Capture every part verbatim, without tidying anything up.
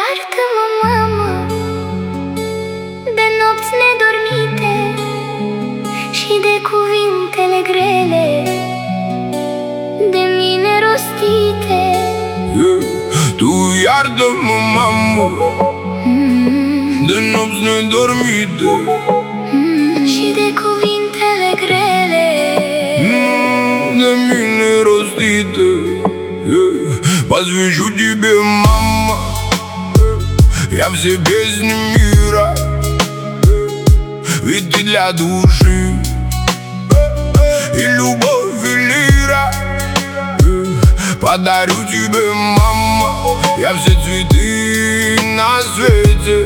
iartă-mă, mamă, de nopți nedormite și de cuvintele grele de mine rostite. Tu iartă-mă, mamă, de nopți nedormite și de cuvintele grele de mine rostite. Посвящу тебе, мама, я все песни мира, ведь ты для души и любовь, и лира. Подарю тебе, мама, я все цветы на свете.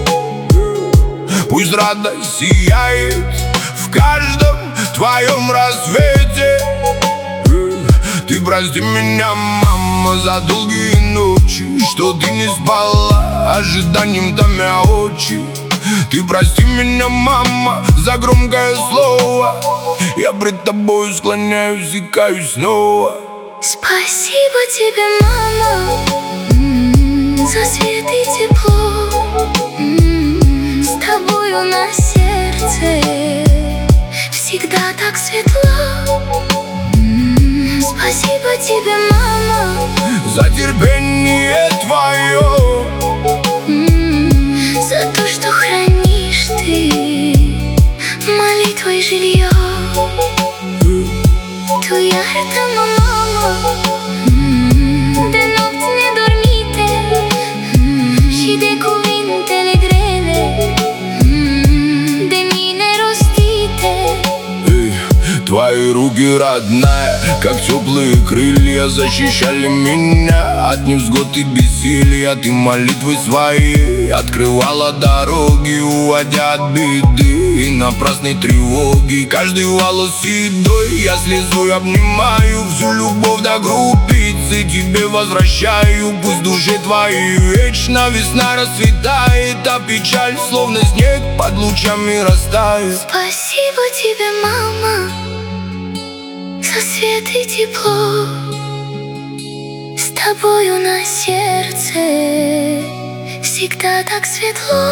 Пусть радость сияет в каждом твоем рассвете. Ты прости меня, мама, за долгие ночи, что ты не спала, ожиданием томя очи. Ты прости меня, мама, за громкое слово. Я пред тобой склоняюсь и каюсь снова. Спасибо тебе, мама, за свет и тепло. С тобою на сердце всегда так светло. Спасибо тебе, мама, за терпение твое, за то, что хранишь ты молитвой жилье. Tu iartă-mă, mamă, de nopți nedormite și de cuvintele grele de mine rostite. Твои руки, родная, как теплые крылья, защищали меня от невзгод и бессилия. Ты молитвой своей открывала дороги, уводя от беды и напрасной тревоги. Каждый волос седой я слезой обнимаю, всю любовь до крупицы тебе возвращаю. Пусть в душе твоей вечно весна расцветает, а печаль словно снег под лучами растает. Спасибо тебе, мама, за свет и тепло. С тобою на сердце всегда так светло.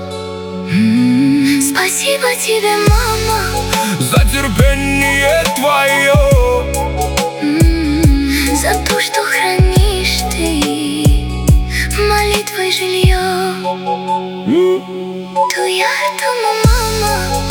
Спасибо тебе, мама, за терпение твое, за то, что хранишь ты молитвой жилье. Tu iartă-mă, mama,